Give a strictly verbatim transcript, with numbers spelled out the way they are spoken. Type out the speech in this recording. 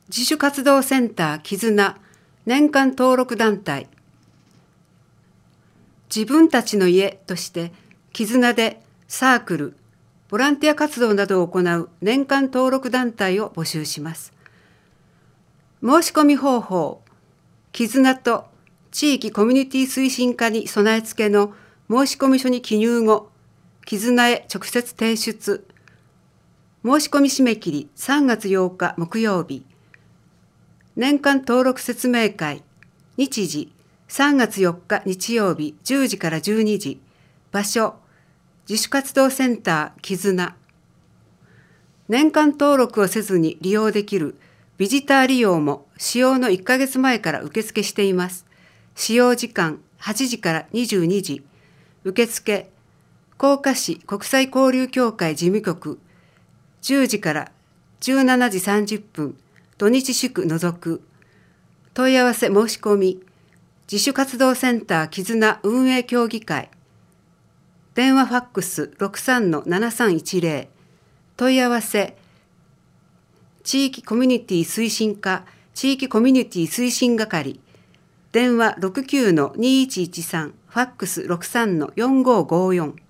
自主活動センター絆年間登録団体。自分たちの家として絆でサークル、ボランティア活動などを行う年間登録団体を募集します。申し込み方法、絆と地域コミュニティ推進課に備え付けの申込書に記入後、絆へ直接提出。申し込み締め切りさんがつようか木曜日。年間登録説明会、日時さんがつよっか日曜日じゅうじからじゅうにじ。場所、自主活動センター絆。年間登録をせずに利用できるビジター利用も使用のいっかげつまえから受付しています。使用時間はちじからにじゅうにじ。受付、甲賀市国際交流協会事務局、じゅうじからじゅうしちじさんじゅっぷん、土日祝除く。問い合わせ申し込み、自主活動センター絆運営協議会。電話ファックス ろくさんのななさんいちぜろ。問い合わせ、地域コミュニティ推進課、地域コミュニティ推進係。電話 ろくきゅうのにいちいちさん、ファックス ろくさんのよんごーごーよん。